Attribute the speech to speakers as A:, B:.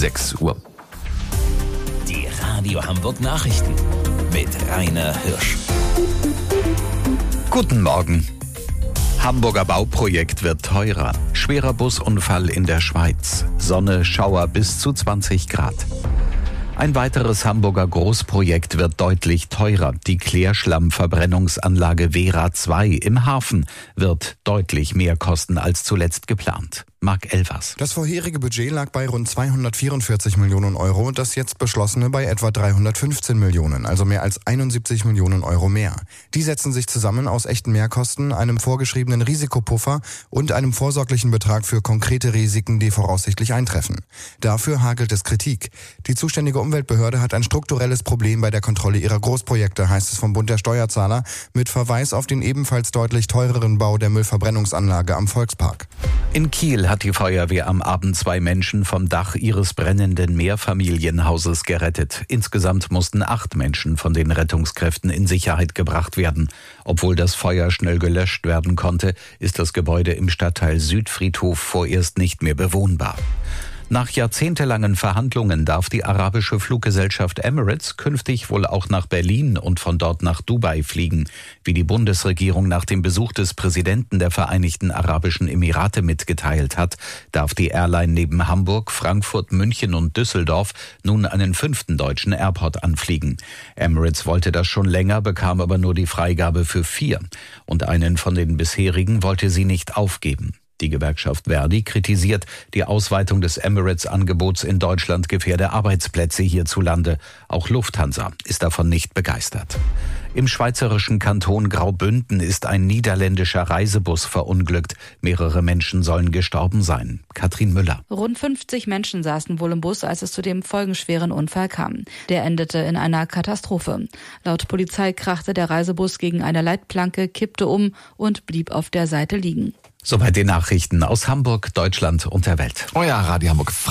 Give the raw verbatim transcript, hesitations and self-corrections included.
A: sechs Uhr.
B: Die Radio Hamburg Nachrichten mit Rainer Hirsch.
A: Guten Morgen. Hamburger Bauprojekt wird teurer. Schwerer Busunfall in der Schweiz. Sonne, Schauer bis zu zwanzig Grad. Ein weiteres Hamburger Großprojekt wird deutlich teurer. Die Klärschlammverbrennungsanlage Vera zwei im Hafen wird deutlich mehr kosten als zuletzt geplant. Marc Elvers.
C: Das vorherige Budget lag bei rund zweihundertvierundvierzig Millionen Euro, das jetzt beschlossene bei etwa dreihundertfünfzehn Millionen, also mehr als einundsiebzig Millionen Euro mehr. Die setzen sich zusammen aus echten Mehrkosten, einem vorgeschriebenen Risikopuffer und einem vorsorglichen Betrag für konkrete Risiken, die voraussichtlich eintreffen. Dafür hagelt es Kritik. Die zuständige Umweltbehörde hat ein strukturelles Problem bei der Kontrolle ihrer Großprojekte, heißt es vom Bund der Steuerzahler, mit Verweis auf den ebenfalls deutlich teureren Bau der Müllverbrennungsanlage am Volkspark.
A: In Kiel hat die Feuerwehr am Abend zwei Menschen vom Dach ihres brennenden Mehrfamilienhauses gerettet. Insgesamt mussten acht Menschen von den Rettungskräften in Sicherheit gebracht werden. Obwohl das Feuer schnell gelöscht werden konnte, ist das Gebäude im Stadtteil Südfriedhof vorerst nicht mehr bewohnbar. Nach jahrzehntelangen Verhandlungen darf die arabische Fluggesellschaft Emirates künftig wohl auch nach Berlin und von dort nach Dubai fliegen. Wie die Bundesregierung nach dem Besuch des Präsidenten der Vereinigten Arabischen Emirate mitgeteilt hat, darf die Airline neben Hamburg, Frankfurt, München und Düsseldorf nun einen fünften deutschen Airport anfliegen. Emirates wollte das schon länger, bekam aber nur die Freigabe für vier. Und einen von den bisherigen wollte sie nicht aufgeben. Die Gewerkschaft Verdi kritisiert, die Ausweitung des Emirates-Angebots in Deutschland gefährde Arbeitsplätze hierzulande. Auch Lufthansa ist davon nicht begeistert. Im schweizerischen Kanton Graubünden ist ein niederländischer Reisebus verunglückt. Mehrere Menschen sollen gestorben sein. Katrin Müller.
D: Rund fünfzig Menschen saßen wohl im Bus, als es zu dem folgenschweren Unfall kam. Der endete in einer Katastrophe. Laut Polizei krachte der Reisebus gegen eine Leitplanke, kippte um und blieb auf der Seite liegen.
A: Soweit die Nachrichten aus Hamburg, Deutschland und der Welt.
E: Euer Radio Hamburg.